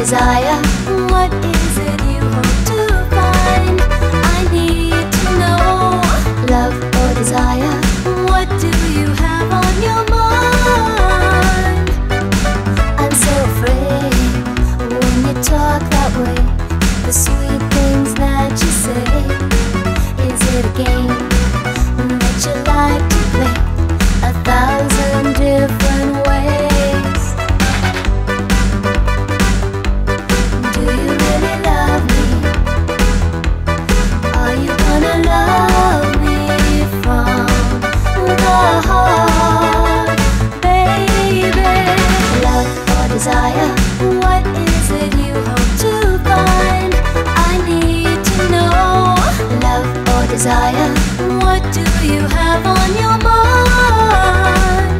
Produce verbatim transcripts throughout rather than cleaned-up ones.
desire? What is it you hope to find? I need to know. Love or desire? What do you have on your mind? I'm so afraid when you talk that way. The sweet things that you say. Is it a game that you like to play? A thousand different ways. Do you really love me? Are you gonna love me from the heart, baby? Love or desire? What is it you hope to find? I need to know. Love or desire? What do you have on your mind?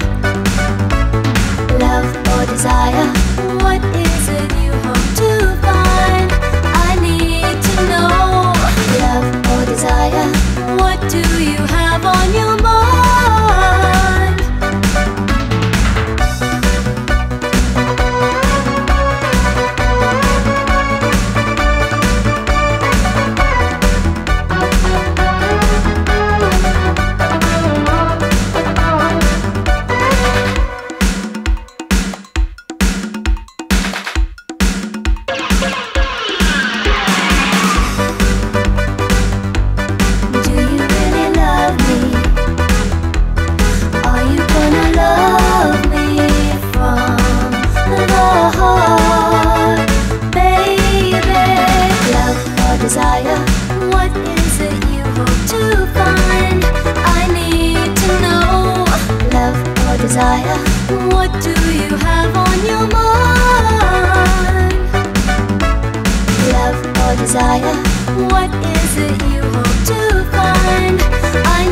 Love or desire? What is it you hope to find? I need to know. Love or desire? What do you have on your mind? Desire, what is it you hope to find? I need to know. Love or desire? What do you have on your mind? Love or desire? What is it you hope to find? I